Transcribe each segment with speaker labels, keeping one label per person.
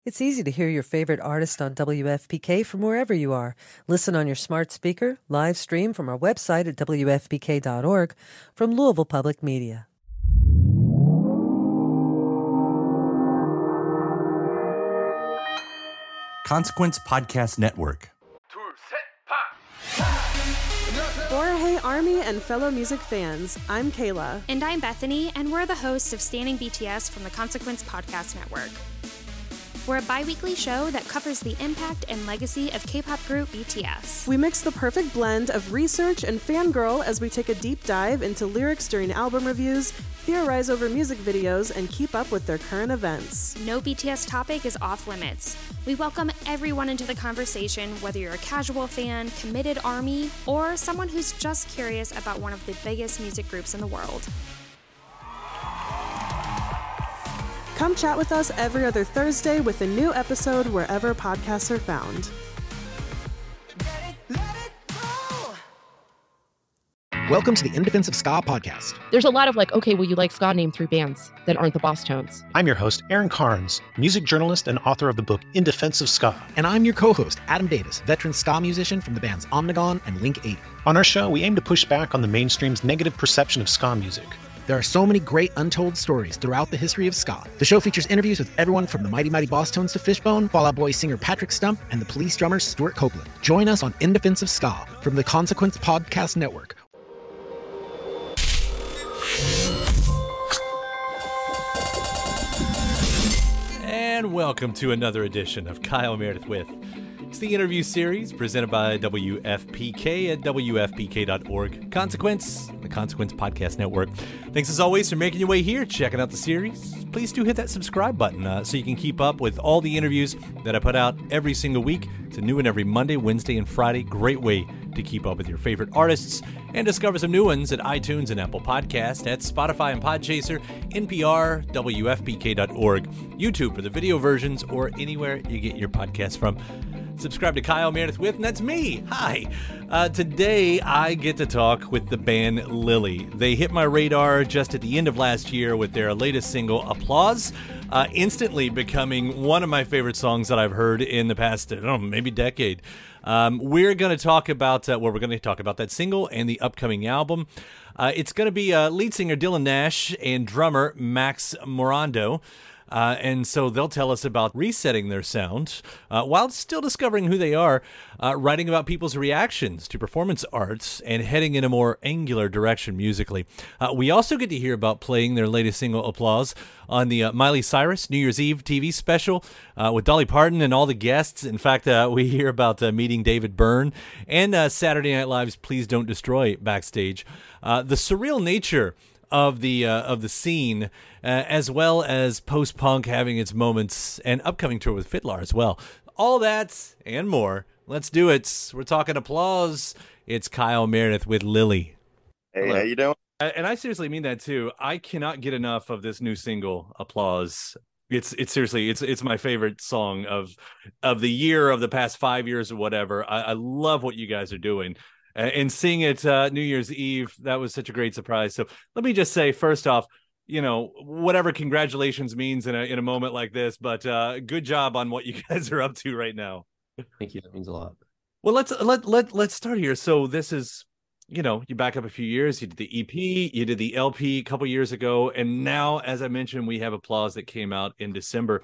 Speaker 1: It's easy to hear your favorite artist on WFPK from wherever you are. Listen on your smart speaker, live stream from our website at WFPK.org from Louisville Public Media.
Speaker 2: Consequence Podcast Network.
Speaker 3: Hey Army and fellow music fans, I'm Kayla.
Speaker 4: And I'm Bethany, and we're the hosts of Standing BTS from the Consequence Podcast Network. We're a bi-weekly show that covers the impact and legacy of K-pop group BTS.
Speaker 3: We mix the perfect blend of research and fangirl as we take a deep dive into lyrics during album reviews, theorize over music videos, and keep up with their current events.
Speaker 4: No BTS topic is off limits. We welcome everyone into the conversation, whether you're a casual fan, committed ARMY, or someone who's just curious about one of the biggest music groups in the world.
Speaker 3: Come chat with us every other Thursday with a new episode wherever podcasts are found.
Speaker 5: Welcome to the In Defense of Ska podcast.
Speaker 6: There's a lot of okay, well, you like ska named 3 bands that aren't the Boss Tones.
Speaker 7: I'm your host, Aaron Carnes, music journalist and author of the book In Defense of Ska.
Speaker 5: And I'm your co-host, Adam Davis, veteran ska musician from the bands Omnigone and Link 80.
Speaker 7: On our show, we aim to push back on the mainstream's negative perception of ska music.
Speaker 5: There are so many great untold stories throughout the history of ska. The show features interviews with everyone from the Mighty Mighty Boss Tones to Fishbone, Fall Out Boy singer Patrick Stump, and the Police drummer Stuart Copeland. Join us on In Defense of Ska from the Consequence Podcast Network.
Speaker 8: And welcome to another edition of Kyle Meredith With. It's the interview series presented by WFPK at WFPK.org. Consequence, the Consequence Podcast Network. Thanks as always for making your way here, checking out the series. Please do hit that subscribe button so you can keep up with all the interviews that I put out every single week. It's a new one every Monday, Wednesday, and Friday. Great way to keep up with your favorite artists and discover some new ones at iTunes and Apple Podcasts, at Spotify and Podchaser, NPR, WFPK.org, YouTube for the video versions, or anywhere you get your podcasts from. Subscribe to Kyle Meredith With, and that's me. Hi. Today, I get to talk with the band Lily. They hit my radar just at the end of last year with their latest single, Applause, instantly becoming one of my favorite songs that I've heard in the past, I don't know, maybe decade. We're going to talk about, we're going to talk about that single and the upcoming album. It's going to be lead singer Dylan Nash and drummer Max Morando. And so they'll tell us about resetting their sound while still discovering who they are, writing about people's reactions to performance arts, and heading in a more angular direction musically. We also get to hear about playing their latest single, Applause, on the Miley Cyrus New Year's Eve TV special with Dolly Parton and all the guests. In fact, we hear about meeting David Byrne and Saturday Night Live's Please Don't Destroy backstage. The surreal nature of the scene, as well as post-punk having its moments, and upcoming tour with Fitlar as well. All that and more. Let's do it. We're talking Applause. It's Kyle Meredith with Lily.
Speaker 9: Hey, hello. How you doing?
Speaker 8: And I seriously mean that too. I cannot get enough of this new single, Applause. It's seriously, it's my favorite song of the year, of the past 5 years or whatever. I love what you guys are doing. And seeing it New Year's Eve, that was such a great surprise. So let me just say, first off, whatever congratulations means in a moment like this, but good job on what you guys are up to right now.
Speaker 10: Thank you. That means a lot.
Speaker 8: Well, let's start here. So this is, you back up a few years. You did the EP, you did the LP a couple years ago, and now, as I mentioned, we have Applause that came out in December.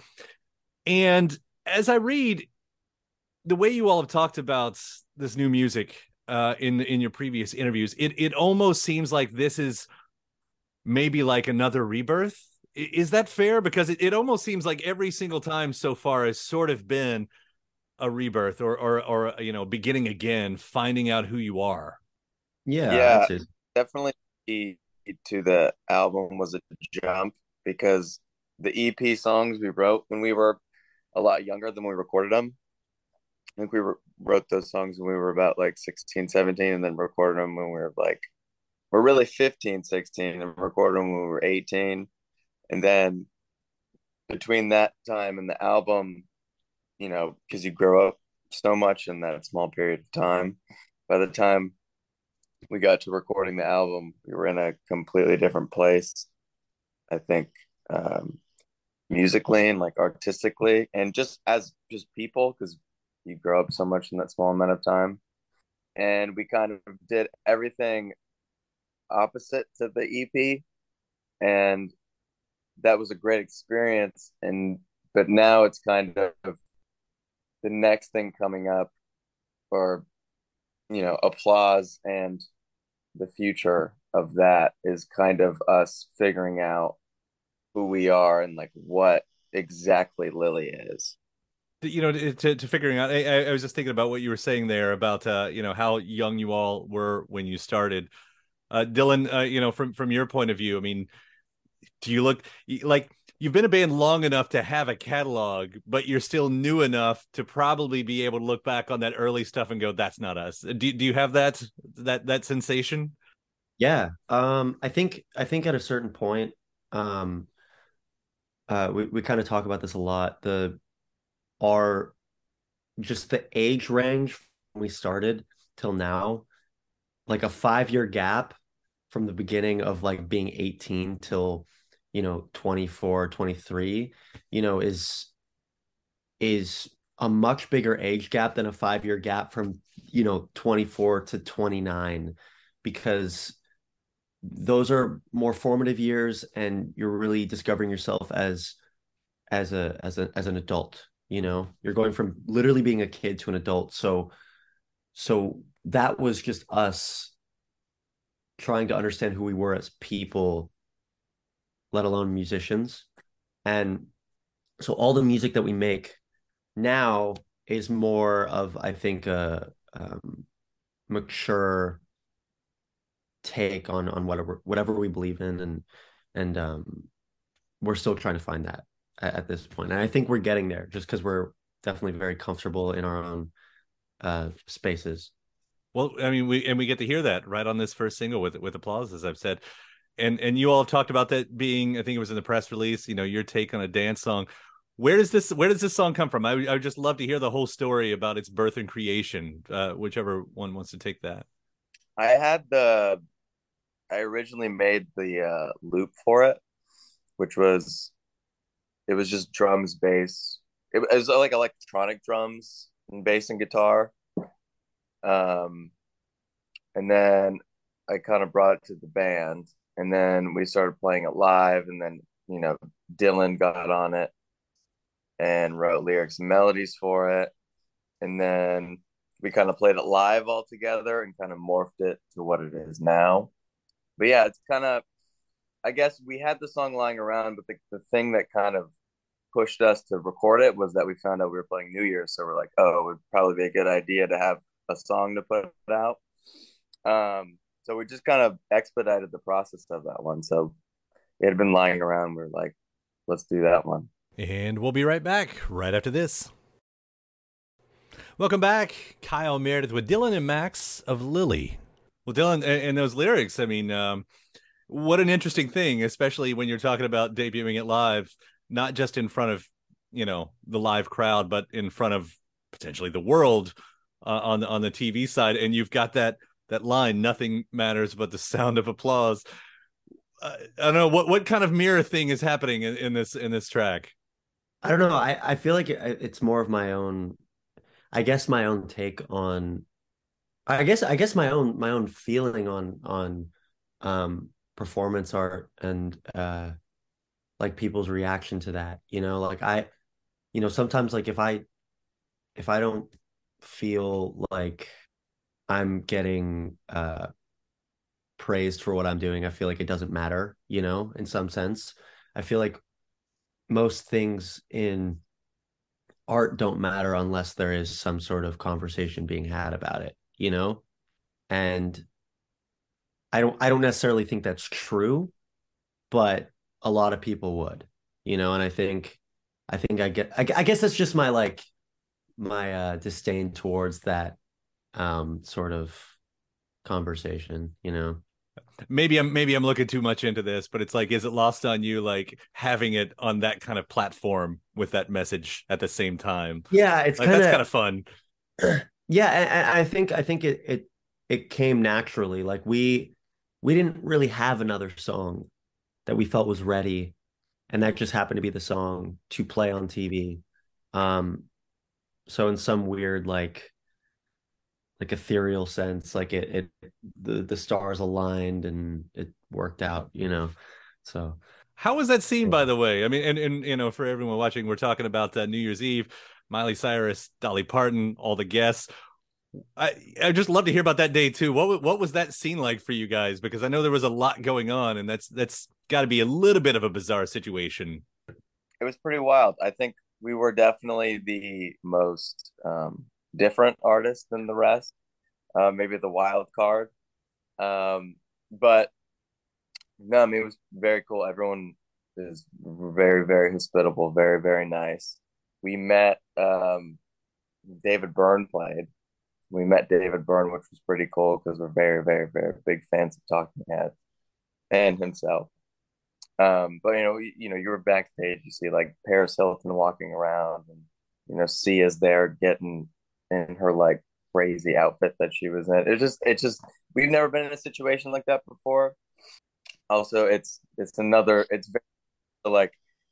Speaker 8: And as I read the way you all have talked about this new music, in your previous interviews, it almost seems like this is maybe like another rebirth. Is that fair? Because it almost seems like every single time so far has sort of been a rebirth or beginning again, finding out who you are.
Speaker 9: Yeah, definitely to the album was a jump, because the EP songs we wrote when we were a lot younger than we recorded them. I think we wrote those songs when we were about 16, 17, and then recorded them when we're really 15, 16, and recorded them when we were 18. And then between that time and the album, because you grow up so much in that small period of time, by the time we got to recording the album, we were in a completely different place. I think musically and like artistically, and just as just people, because you grow up so much in that small amount of time. And we kind of did everything opposite to the EP, and that was a great experience. And but now it's kind of the next thing coming up, or applause, and the future of that is kind of us figuring out who we are and like what exactly Lily is.
Speaker 8: To figuring out, I was just thinking about what you were saying there about how young you all were when you started. Dylan, from your point of view, I mean, do you look like you've been a band long enough to have a catalog, but you're still new enough to probably be able to look back on that early stuff and go, that's not us? Do you have that sensation?
Speaker 10: Yeah. I think at a certain point, we kind of talk about this a lot. Just the age range when we started till now, like a 5-year gap from the beginning of like being 18 till 24, 23, is a much bigger age gap than a 5-year gap from 24 to 29, because those are more formative years and you're really discovering yourself as an adult. You're going from literally being a kid to an adult. So that was just us trying to understand who we were as people, let alone musicians. And so all the music that we make now is more of, I think, a mature take on whatever we believe in, and we're still trying to find that at this point. And I think we're getting there just because we're definitely very comfortable in our own spaces.
Speaker 8: Well, I mean, we get to hear that right on this first single with applause, as I've said. And you all have talked about that being, I think it was in the press release, your take on a dance song. Where does this song come from? I would just love to hear the whole story about its birth and creation, whichever one wants to take that.
Speaker 9: I originally made the loop for it, which was just drums, bass. It was like electronic drums and bass and guitar. And then I kind of brought it to the band, and then we started playing it live, and then, Dylan got on it and wrote lyrics and melodies for it. And then we kind of played it live all together and kind of morphed it to what it is now. But yeah, it's kind of, I guess we had the song lying around, but the thing that kind of pushed us to record it was that we found out we were playing New Year's. So we're like, oh, it would probably be a good idea to have a song to put out. So we just kind of expedited the process of that one. So it had been lying around. We're like, let's do that one.
Speaker 8: And we'll be right back right after this. Welcome back. Kyle Meredith with Dylan and Max of Lily. Well, Dylan, and those lyrics, I mean, what an interesting thing, especially when you're talking about debuting it live, not just in front of, the live crowd, but in front of potentially the world on the TV side. And you've got that line, nothing matters but the sound of applause. I don't know what kind of mirror thing is happening in this track.
Speaker 10: I don't know. I feel like it's more of my own, I guess my own take on, I guess my own feeling on performance art and like people's reaction to that. Like sometimes like if I don't feel like I'm getting praised for what I'm doing, I feel like it doesn't matter, in some sense. I feel like most things in art don't matter unless there is some sort of conversation being had about it, and I don't necessarily think that's true, but a lot of people would, and I guess that's just my my disdain towards that sort of conversation.
Speaker 8: Maybe I'm looking too much into this, but it's like, is it lost on you, like having it on that kind of platform with that message at the same time?
Speaker 10: Yeah, it's
Speaker 8: like, that's kind of fun.
Speaker 10: Yeah, and I think it came naturally. Like we didn't really have another song that we felt was ready and that just happened to be the song to play on TV. So in some weird like ethereal sense, like the stars aligned and it worked out, So
Speaker 8: how was that scene, by the way? I mean, and for everyone watching, we're talking about New Year's Eve, Miley Cyrus, Dolly Parton, all the guests. I just love to hear about that day too. What was that scene like for you guys? Because I know there was a lot going on, and that's got to be a little bit of a bizarre situation.
Speaker 9: It was pretty wild. I think we were definitely the most different artist than the rest. Maybe the wild card. But no, I mean, it was very cool. Everyone is very, very hospitable, very, very nice. We met David Byrne played. We met David Byrne, which was pretty cool because we're very, very, very big fans of Talking Heads and himself. But you were backstage. You see like Paris Hilton walking around, and Sia's there getting in her like crazy outfit that she was in. It's just we've never been in a situation like that before. Also, it's very like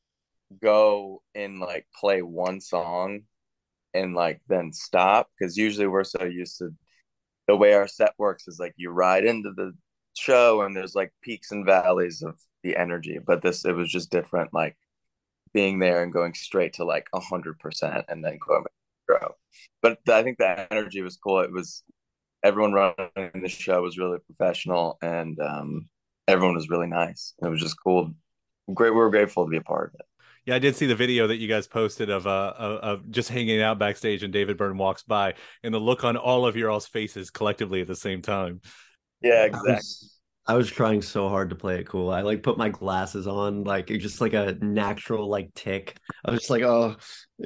Speaker 9: go and like play one song and like then stop, because usually we're so used to the way our set works is like you ride into the show and there's like peaks and valleys of the energy, but it was just different, like being there and going straight to like 100% and then going back to grow. But I think the energy was cool. It was everyone running the show was really professional, and everyone was really nice. It was just cool. Great. We were grateful to be a part of it.
Speaker 8: Yeah, I did see the video that you guys posted of just hanging out backstage, and David Byrne walks by, and the look on all of your all's faces collectively at the same time.
Speaker 9: Yeah, exactly.
Speaker 10: I was trying so hard to play it cool. I like put my glasses on, like it's just like a natural like tick. I was just like, oh.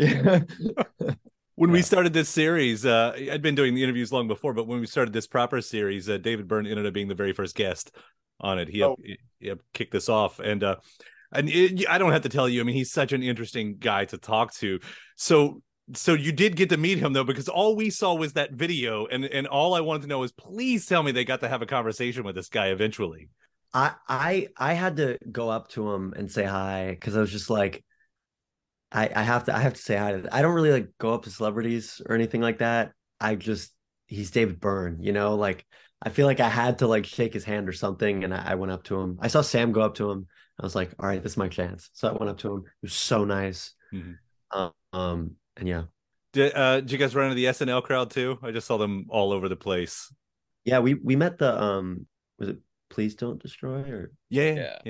Speaker 8: When we started this series, I'd been doing the interviews long before, but when we started this proper series, David Byrne ended up being the very first guest on it. He kicked this off, and I don't have to tell you. I mean, he's such an interesting guy to talk to. So you did get to meet him though, because all we saw was that video, and all I wanted to know is, please tell me they got to have a conversation with this guy eventually.
Speaker 10: I had to go up to him and say hi, because I was just like, I have to say hi. I don't really like go up to celebrities or anything like that. He's David Byrne, like I feel like I had to like shake his hand or something, and I went up to him. I saw Sam go up to him. I was like, all right, this is my chance. So I went up to him. He was so nice.
Speaker 8: Mm-hmm.
Speaker 10: And yeah.
Speaker 8: Did you guys run into the SNL crowd too? I just saw them all over the place.
Speaker 10: Yeah, we met the was it Please Don't Destroy, or
Speaker 8: yeah.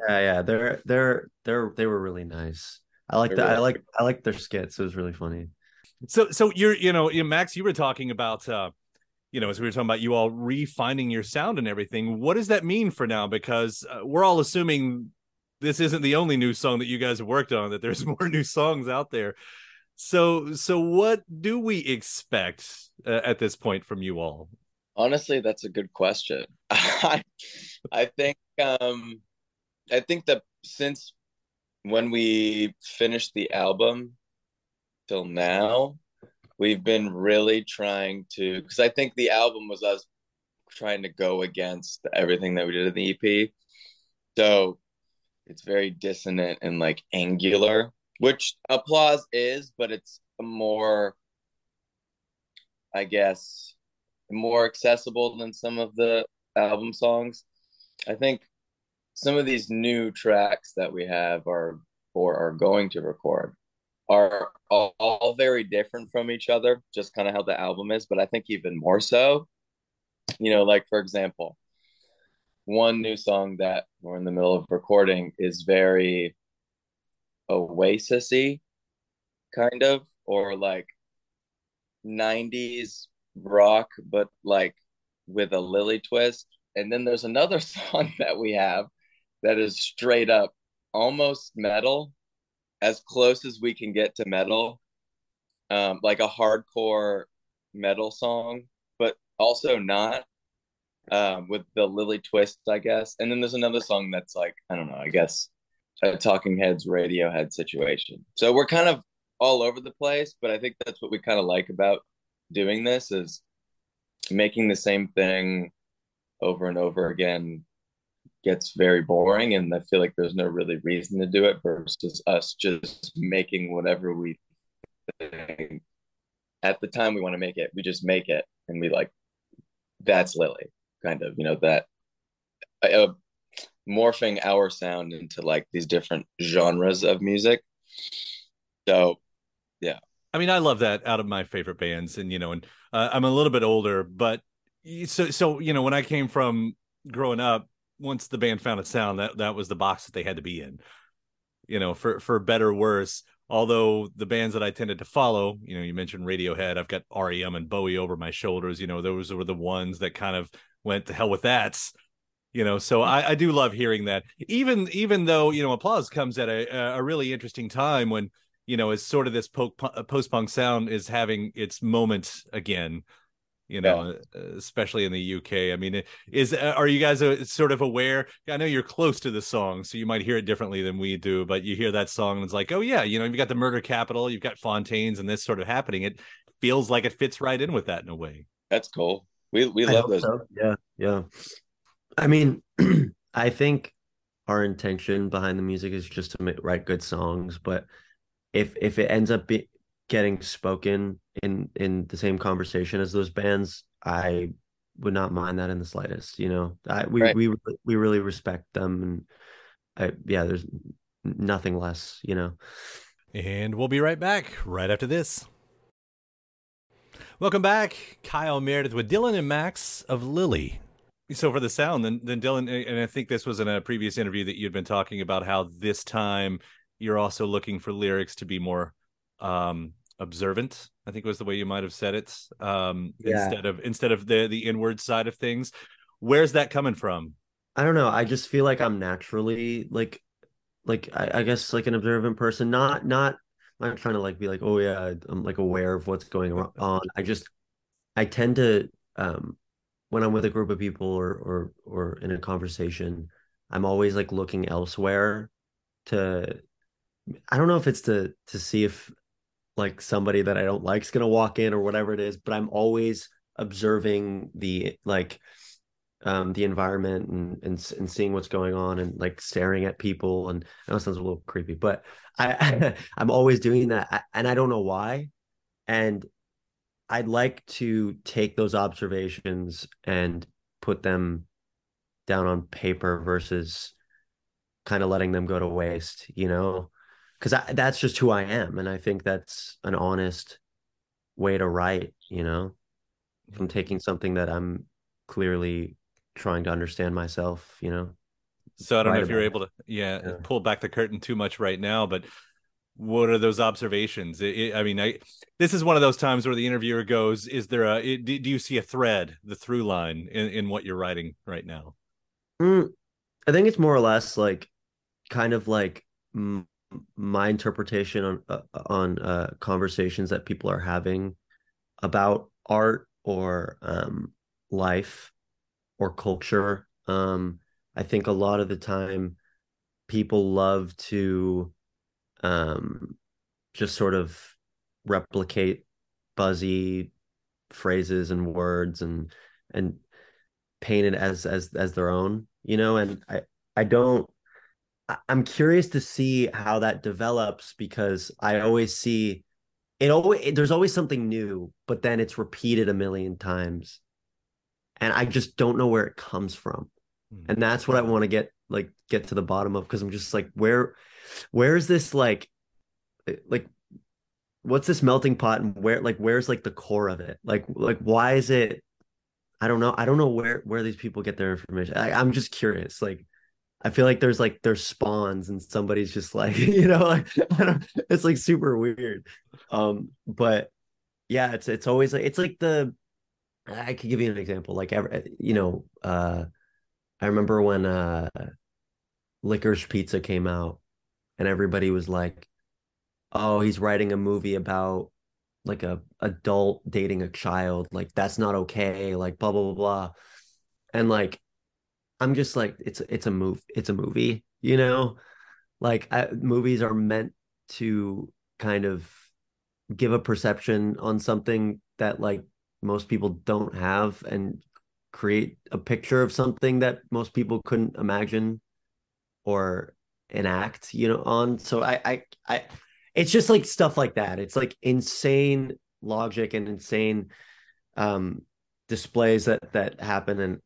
Speaker 10: They were really nice. I like that. I like their skits. It was really funny.
Speaker 8: So you're Max, you were talking about as we were talking about you all refining your sound and everything. What does that mean for now? Because we're all assuming this isn't the only new song that you guys have worked on, that there's more new songs out there. So what do we expect at this point from you all?
Speaker 9: Honestly, that's a good question. I think that since when we finished the album till now, we've been really trying to, because I think the album was us trying to go against everything that we did in the EP. So it's very dissonant and like angular, which Applause is, but it's more, I guess, more accessible than some of the album songs. I think some of these new tracks that we have are going to record are all very different from each other, just kind of how the album is, but I think even more so. Like for example, one new song that we're in the middle of recording is very Oasis-y, kind of, or like 90s rock, but like with a Lily twist. And then there's another song that we have that is straight up almost metal, as close as we can get to metal, like a hardcore metal song, but also not, with the Lily twist, I guess. And then there's another song that's like, I don't know, I guess a Talking Heads Radiohead situation. So we're kind of all over the place, but I think that's what we kind of like about doing this, is making the same thing over and over again, gets very boring, and I feel like there's no really reason to do it versus us just making whatever we think at the time we want to make it. We just make it, and we like that's Lily, kind of, that morphing our sound into like these different genres of music. So, yeah.
Speaker 8: I mean, I love that out of my favorite bands, and I'm a little bit older, but so when I came from growing up, once the band found a sound, that was the box that they had to be in, for better or worse. Although the bands that I tended to follow, you mentioned Radiohead, I've got REM and Bowie over my shoulders. Those were the ones that kind of went to hell with that. So I do love hearing that, even though Applause comes at a really interesting time when as sort of this post-punk sound is having its moment again, especially in the UK. I mean, are you guys sort of aware? I know you're close to the song, so you might hear it differently than we do, but you hear that song and it's like, oh yeah, you've got the Murder Capital, you've got Fontaines, and this sort of happening. It feels like it fits right in with that in a way.
Speaker 9: That's cool. We love those.
Speaker 10: So. Yeah. I mean, I think our intention behind the music is just to write good songs, but if it ends up getting spoken in the same conversation as those bands, I would not mind that in the slightest. We really respect them, and there's nothing less.
Speaker 8: And we'll be right back right after this. Welcome back, Kyle Meredith with Dylan and Max of Lily. So for the sound, then Dylan, and I think this was in a previous interview that you'd been talking about how this time you're also looking for lyrics to be more observant, I think was the way you might have said it, instead of the inward side of things. Where's that coming from?
Speaker 10: I don't know. I just feel like I'm naturally like I guess like an observant person, not trying to like be like, oh yeah, I'm like aware of what's going on. I tend to when I'm with a group of people or in a conversation, I'm always like looking elsewhere to, I don't know if it's to see if like somebody that I don't like is going to walk in or whatever it is, but I'm always observing the environment and seeing what's going on and like staring at people. And I know it sounds a little creepy, but I'm always doing that. And I don't know why. And I'd like to take those observations and put them down on paper versus kind of letting them go to waste, because that's just who I am. And I think that's an honest way to write, from taking something that I'm clearly trying to understand myself,
Speaker 8: So I don't know if you're able to, pull back the curtain too much right now, but what are those observations? This is one of those times where the interviewer goes, is there do you see a thread, the through line in what you're writing right now?
Speaker 10: I think it's more or less like kind of like my interpretation on conversations that people are having about art or life or culture. I think a lot of the time people love to just sort of replicate buzzy phrases and words and paint it as their own, and I'm curious to see how that develops, because I always see there's always something new, but then it's repeated a million times and I just don't know where it comes from. And that's what I want to get to the bottom of, because I'm just like, where is this like what's this melting pot, and where's like the core of it, like why is it, I don't know where these people get their information. I'm just curious. Like I feel like there's spawns and somebody's just like, it's like super weird. But yeah, it's always like, it's like I could give you an example. Like I remember when Licorice Pizza came out and everybody was like, oh, he's writing a movie about like a adult dating a child, like that's not okay, like blah blah blah blah. And like I'm just like, it's a movie, like movies are meant to kind of give a perception on something that like most people don't have, and create a picture of something that most people couldn't imagine or enact, on. So I it's just like stuff like that. It's like insane logic and insane displays that happen, and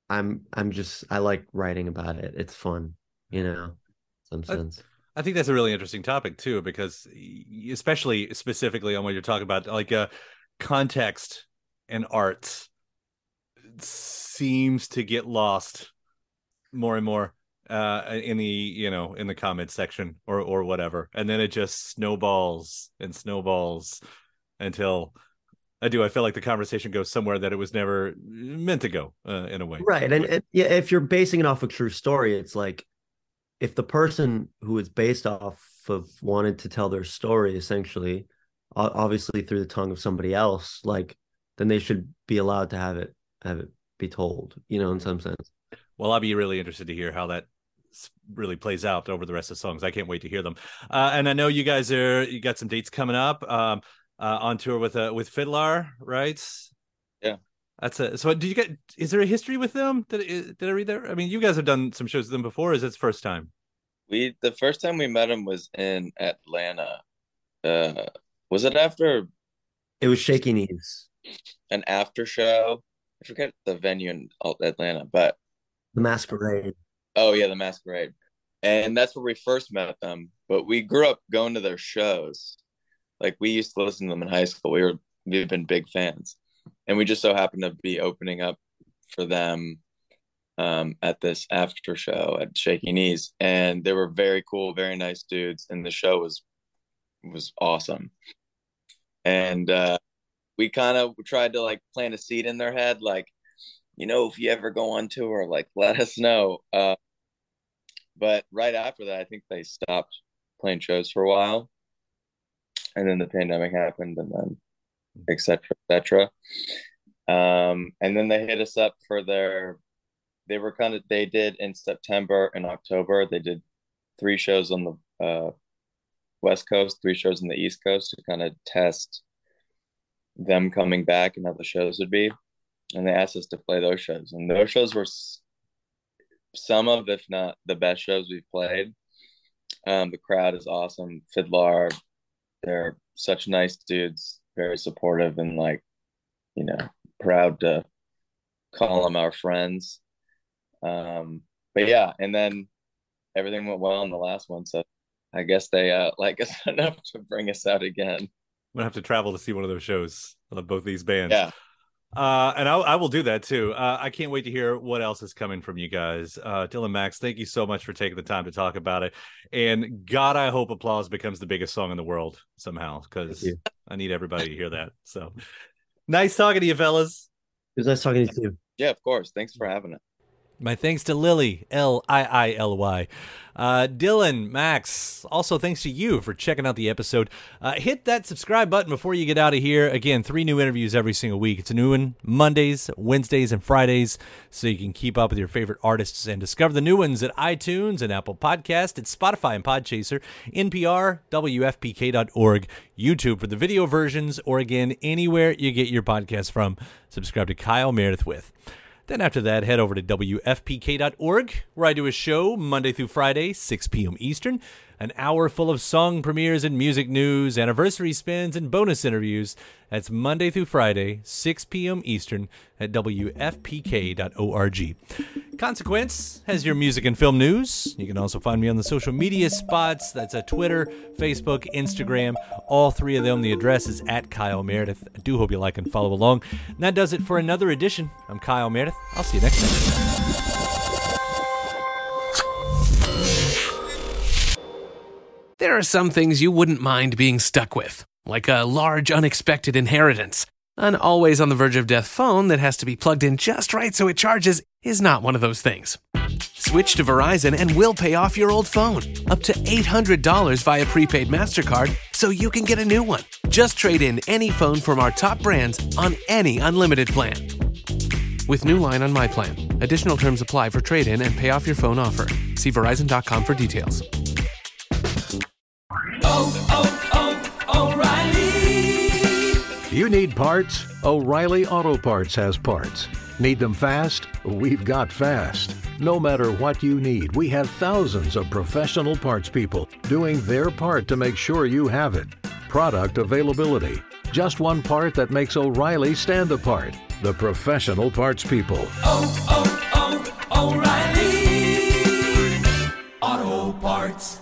Speaker 10: I like writing about it. It's fun, some sense.
Speaker 8: I think that's a really interesting topic too, because especially specifically on what you're talking about, like context and art seems to get lost more and more in the comments section or whatever, and then it just snowballs and snowballs until I feel like the conversation goes somewhere that it was never meant to go, in a way.
Speaker 10: Right. And if you're basing it off a true story, it's like, if the person who is based off of wanted to tell their story, essentially, obviously through the tongue of somebody else, like, then they should be allowed to have it be told, in some sense.
Speaker 8: Well, I'll be really interested to hear how that really plays out over the rest of the songs. I can't wait to hear them. And I know you guys you got some dates coming up, on tour with Fiddler, right?
Speaker 9: Yeah.
Speaker 8: So is there a history with them? Did I read that? I mean, you guys have done some shows with them before. Is it the first time?
Speaker 9: The first time we met him was in Atlanta. Was it after?
Speaker 10: It was Shaky Knees.
Speaker 9: An after show. I forget the venue in Atlanta, but
Speaker 10: the Masquerade.
Speaker 9: Oh yeah, the Masquerade. And that's where we first met them. But we grew up going to their shows. Like, we used to listen to them in high school. We've been big fans. And we just so happened to be opening up for them at this after show at Shaky Knees. And they were very cool, very nice dudes. And the show was awesome. And we kind of tried to like plant a seed in their head, like, if you ever go on tour, like, let us know. But right after that, I think they stopped playing shows for a while. And then the pandemic happened, and then et cetera. And then they hit us up for they did in September and October, they did 3 shows on the West Coast, 3 shows on the East Coast to kind of test them coming back and how the shows would be. And they asked us to play those shows. And those shows were some of, if not the best shows we've played. The crowd is awesome. Fiddler, they're such nice dudes, very supportive, and like, proud to call them our friends. But yeah, and then everything went well in the last one, so I guess they like us enough to bring us out again.
Speaker 8: I'm gonna have to travel to see one of those shows of both these bands.
Speaker 9: Yeah.
Speaker 8: And I will do that too. I can't wait to hear what else is coming from you guys. Dylan, Max, thank you so much for taking the time to talk about it. And God, I hope Applause becomes the biggest song in the world somehow, because I need everybody to hear that. So nice talking to you, fellas.
Speaker 10: It was nice talking to you too.
Speaker 9: Yeah, of course. Thanks for having it.
Speaker 8: My thanks to Lily, Lily. Dylan, Max, also thanks to you for checking out the episode. Hit that subscribe button before you get out of here. Again, 3 new interviews every single week. It's a new one Mondays, Wednesdays, and Fridays, so you can keep up with your favorite artists and discover the new ones at iTunes and Apple Podcast, at Spotify and Podchaser, NPR, WFPK.org, YouTube for the video versions, or again, anywhere you get your podcast from. Subscribe to Kyle Meredith With. Then after that, head over to WFPK.org, where I do a show Monday through Friday, 6 p.m. Eastern, an hour full of song premieres and music news, anniversary spins, and bonus interviews. That's Monday through Friday, 6 p.m. Eastern at WFPK.org. Consequence has your music and film news. You can also find me on the social media spots. That's Twitter, Facebook, Instagram, all 3 of them. The address is at Kyle Meredith. I do hope you like and follow along. And that does it for another edition. I'm Kyle Meredith. I'll see you next time.
Speaker 11: There are some things you wouldn't mind being stuck with, like a large unexpected inheritance. An always on the verge of death phone that has to be plugged in just right so it charges is not one of those things. Switch to Verizon and we'll pay off your old phone, up to $800 via prepaid MasterCard, so you can get a new one. Just trade in any phone from our top brands on any unlimited plan. With new line on My Plan. Additional terms apply for trade-in and pay off your phone offer. See Verizon.com for details.
Speaker 12: O'Reilly. You need parts? O'Reilly Auto Parts has parts. Need them fast? We've got fast. No matter what you need, we have thousands of professional parts people doing their part to make sure you have it. Product availability. Just one part that makes O'Reilly stand apart. The professional parts people.
Speaker 13: O'Reilly Auto Parts.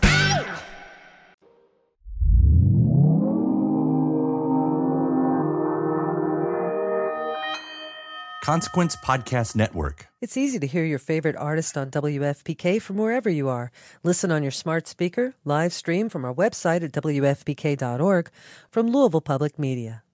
Speaker 2: Consequence Podcast Network.
Speaker 1: It's easy to hear your favorite artist on WFPK from wherever you are. Listen on your smart speaker, live stream from our website at WFPK.org, from Louisville Public Media.